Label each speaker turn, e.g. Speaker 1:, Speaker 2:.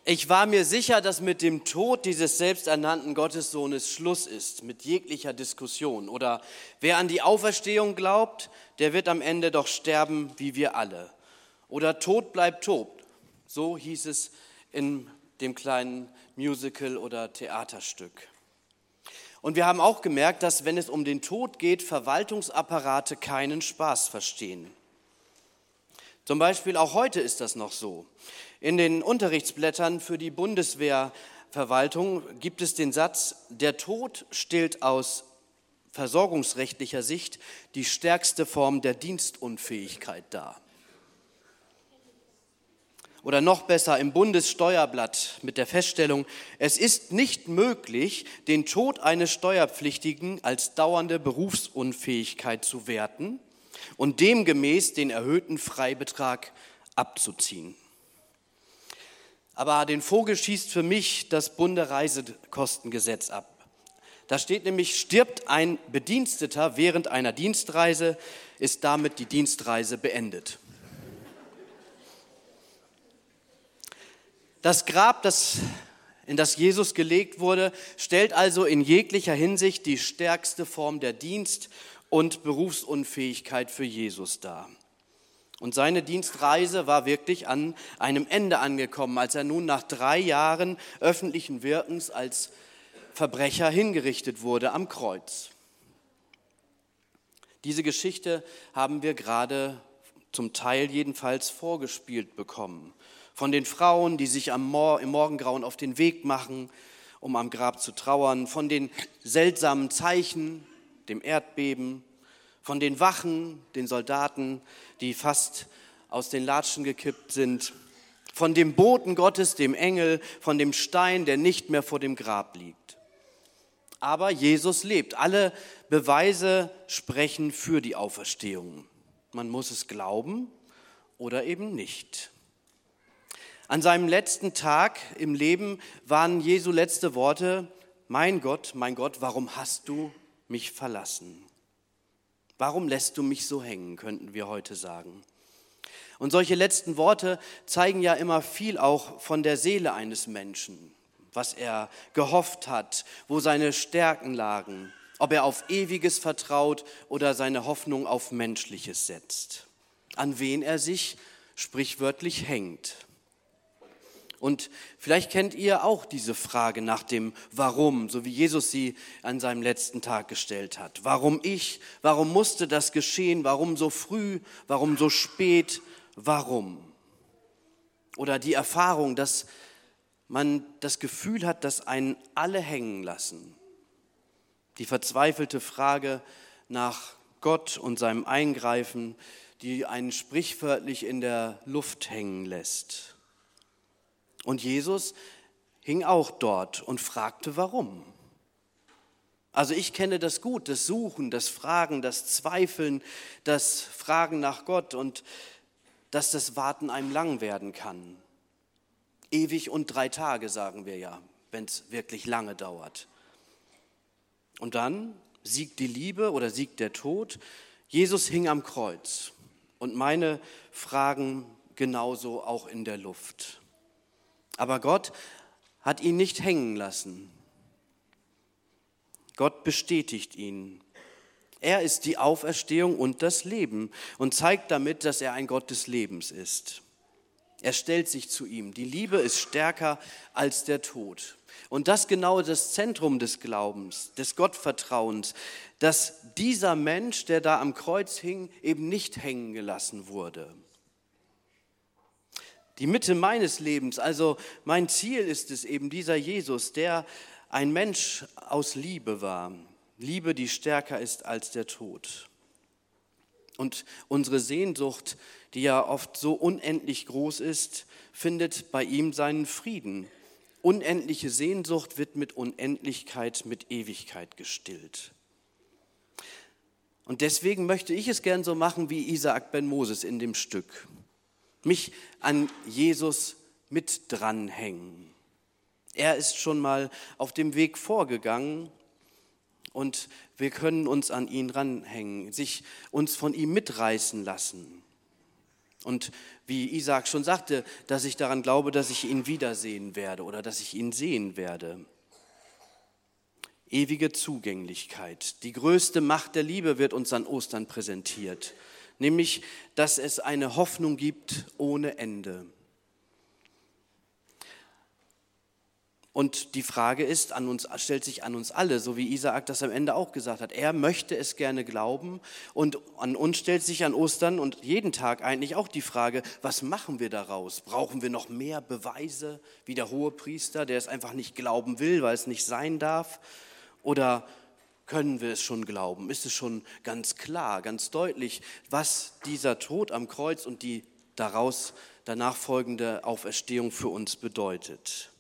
Speaker 1: Ich war mir sicher, dass mit dem Tod dieses selbsternannten Gottessohnes Schluss ist, mit jeglicher Diskussion. Oder wer an die Auferstehung glaubt, der wird am Ende doch sterben wie wir alle. Oder Tod bleibt tot. So hieß es in dem kleinen Musical oder Theaterstück. Und wir haben auch gemerkt, dass wenn es um den Tod geht, Verwaltungsapparate keinen Spaß verstehen. Zum Beispiel auch heute ist das noch so. In den Unterrichtsblättern für die Bundeswehrverwaltung gibt es den Satz, der Tod stellt aus versorgungsrechtlicher Sicht die stärkste Form der Dienstunfähigkeit dar. Oder noch besser im Bundessteuerblatt mit der Feststellung, es ist nicht möglich, den Tod eines Steuerpflichtigen als dauernde Berufsunfähigkeit zu werten und demgemäß den erhöhten Freibetrag abzuziehen. Aber den Vogel schießt für mich das Bundereisekostengesetz ab. Da steht nämlich, stirbt ein Bediensteter während einer Dienstreise, ist damit die Dienstreise beendet. Das Grab, in das Jesus gelegt wurde, stellt also in jeglicher Hinsicht die stärkste Form der Dienst- und Berufsunfähigkeit für Jesus dar. Und seine Dienstreise war wirklich an einem Ende angekommen, als er nun nach 3 Jahren öffentlichen Wirkens als Verbrecher hingerichtet wurde am Kreuz. Diese Geschichte haben wir gerade zum Teil jedenfalls vorgespielt bekommen. Von den Frauen, die sich im Morgengrauen auf den Weg machen, um am Grab zu trauern, von den seltsamen Zeichen, dem Erdbeben, von den Wachen, den Soldaten, die fast aus den Latschen gekippt sind, von dem Boten Gottes, dem Engel, von dem Stein, der nicht mehr vor dem Grab liegt. Aber Jesus lebt. Alle Beweise sprechen für die Auferstehung. Man muss es glauben oder eben nicht. An seinem letzten Tag im Leben waren Jesu letzte Worte, mein Gott, warum hast du mich verlassen? Warum lässt du mich so hängen, könnten wir heute sagen. Und solche letzten Worte zeigen ja immer viel auch von der Seele eines Menschen, was er gehofft hat, wo seine Stärken lagen, ob er auf Ewiges vertraut oder seine Hoffnung auf Menschliches setzt, an wen er sich sprichwörtlich hängt. Und vielleicht kennt ihr auch diese Frage nach dem Warum, so wie Jesus sie an seinem letzten Tag gestellt hat. Warum ich? Warum musste das geschehen? Warum so früh? Warum so spät? Warum? Oder die Erfahrung, dass man das Gefühl hat, dass einen alle hängen lassen. Die verzweifelte Frage nach Gott und seinem Eingreifen, die einen sprichwörtlich in der Luft hängen lässt. Und Jesus hing auch dort und fragte, warum. Also ich kenne das gut, das Suchen, das Fragen, das Zweifeln, das Fragen nach Gott und dass das Warten einem lang werden kann. Ewig und 3 Tage, sagen wir ja, wenn es wirklich lange dauert. Und dann siegt die Liebe oder siegt der Tod. Jesus hing am Kreuz und meine Fragen genauso auch in der Luft. Aber Gott hat ihn nicht hängen lassen. Gott bestätigt ihn. Er ist die Auferstehung und das Leben und zeigt damit, dass er ein Gott des Lebens ist. Er stellt sich zu ihm. Die Liebe ist stärker als der Tod. Und das genau das Zentrum des Glaubens, des Gottvertrauens, dass dieser Mensch, der da am Kreuz hing, eben nicht hängen gelassen wurde. Die Mitte meines Lebens, also mein Ziel ist es eben dieser Jesus, der ein Mensch aus Liebe war. Liebe, die stärker ist als der Tod. Und unsere Sehnsucht, die ja oft so unendlich groß ist, findet bei ihm seinen Frieden. Unendliche Sehnsucht wird mit Unendlichkeit, mit Ewigkeit gestillt. Und deswegen möchte ich es gern so machen wie Isaak ben Moses in dem Stück. Mich an Jesus mit dranhängen. Er ist schon mal auf dem Weg vorgegangen und wir können uns an ihn ranhängen, uns von ihm mitreißen lassen. Und wie Isaak schon sagte, dass ich daran glaube, dass ich ihn wiedersehen werde oder dass ich ihn sehen werde. Ewige Zugänglichkeit. Die größte Macht der Liebe wird uns an Ostern präsentiert, nämlich, dass es eine Hoffnung gibt ohne Ende. Und die Frage ist, stellt sich an uns alle, so wie Isaak das am Ende auch gesagt hat. Er möchte es gerne glauben und an uns stellt sich an Ostern und jeden Tag eigentlich auch die Frage, was machen wir daraus? Brauchen wir noch mehr Beweise wie der Hohepriester, der es einfach nicht glauben will, weil es nicht sein darf? Oder können wir es schon glauben? Ist es schon ganz klar, ganz deutlich, was dieser Tod am Kreuz und die danach folgende Auferstehung für uns bedeutet?